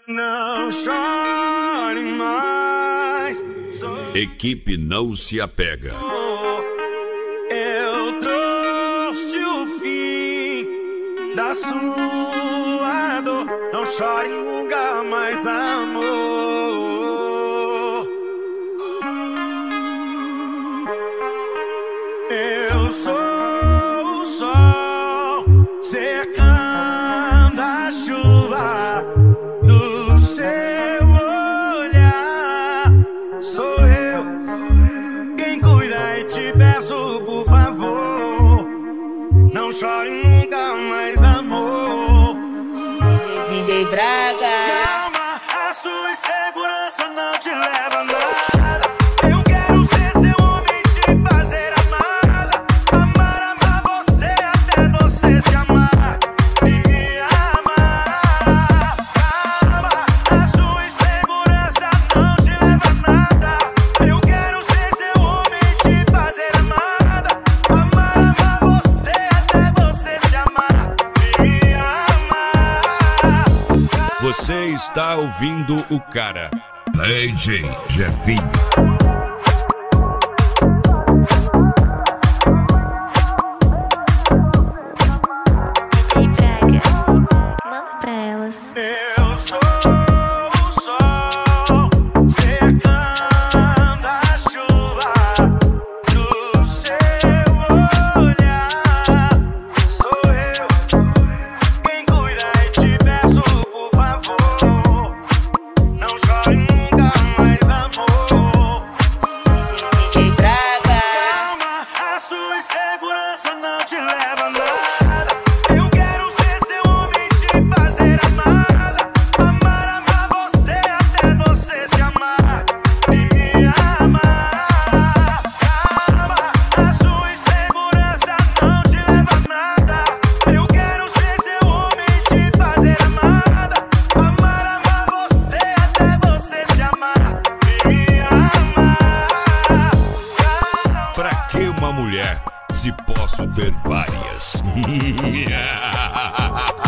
Não chore mais. Equipe Não Se Apega. Eu trouxe o fim da sua dor. Não chore nunca mais, amor. Eu sou o sol secando a chuva do seu olhar. Sou eu quem cuida e te peço, por favor, não chore nunca mais, amor. DJ Braga. Calma, a sua insegurança não te leva a nada. Eu quero ser seu homem, te fazer amada. Amar você até você se amar e me amar. Calma, a sua insegurança não te leva a nada. Eu quero ser seu homem, te fazer amada. Amar você até você se amar e me amar. Você está ouvindo o cara. DJ Jefinho. DJ Braga. Manda pra elas. Eu sou o sol secando a chuva do seu olhar. Sou eu quem cuida e te peço, por favor, não chore nunca mais, amor. DJ Braga. Calma, a sua insegurança não te leva a nada. Eu quero ser seu homem, te fazer amada. Amar você até você se amar e me amar. Calma, a sua insegurança não te leva a nada. Eu quero ser seu homem, te fazer amada. Amar você até você se amar e me amar. Pra que uma mulher se posso ter várias?